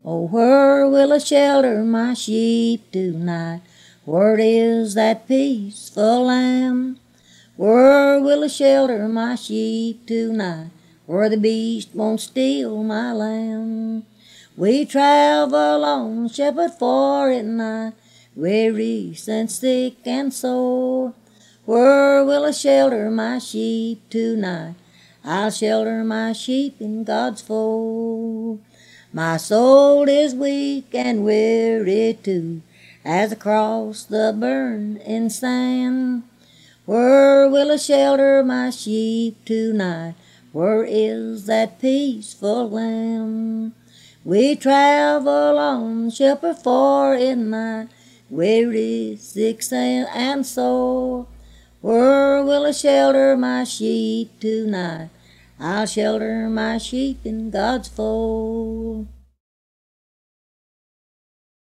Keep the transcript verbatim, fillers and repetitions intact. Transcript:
Oh, where will I shelter my sheep tonight? Where is that peaceful land? Where will I shelter my sheep tonight? Where the beast won't steal my lamb. We travel on, shepherd, for at night, weary and sick and sore. Where will I shelter my sheep tonight? I'll shelter my sheep in God's fold. My soul is weak and weary too, as I cross the burning sand. Where will I shelter my sheep tonight? Where is that peaceful land? We travel on, shepherd, for in night, weary, sick, and sore. Where will I shelter my sheep tonight? I'll shelter my sheep in God's fold.